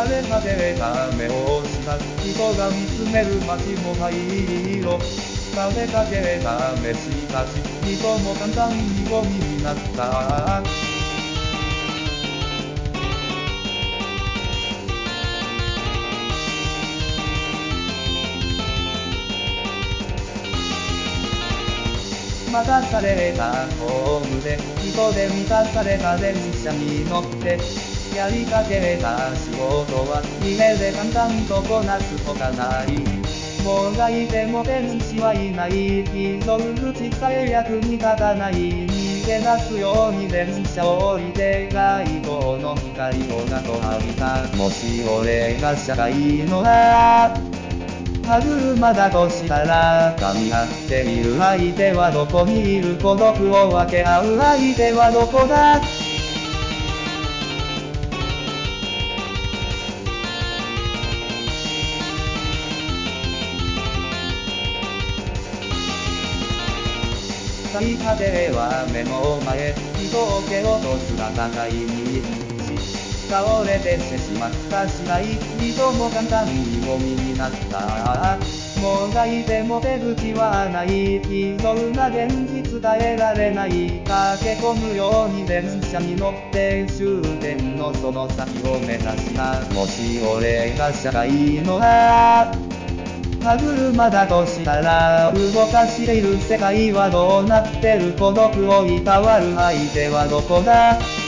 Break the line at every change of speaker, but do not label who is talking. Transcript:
れ果てた目をした人が見つめる街も灰色。食べかけた飯たち、人も簡単にゴミになった。待たされたホームで、人で満たされた電車に乗って、やりかけた仕事は、夢で簡単とこなすほかない。もがいても天使はいない。溝口さえ役に立たない。逃げ出すように電車を降りて、街灯の光をがと浴びた。もし俺が社会の歯車だとしたら、噛み合っている相手はどこにいる。孤独を分け合う相手はどこだ。最果ては目の前、人を蹴落とす戦いに倒れてしまった次第、人も簡単にゴミになった。もがいても出口はない。いろんな現実耐えられない。駆け込むように電車に乗って終点のその先を目指した。もし俺が社会の歯車だとしたら、動かしている世界はどうなってる。孤独をいたわる相手はどこだ。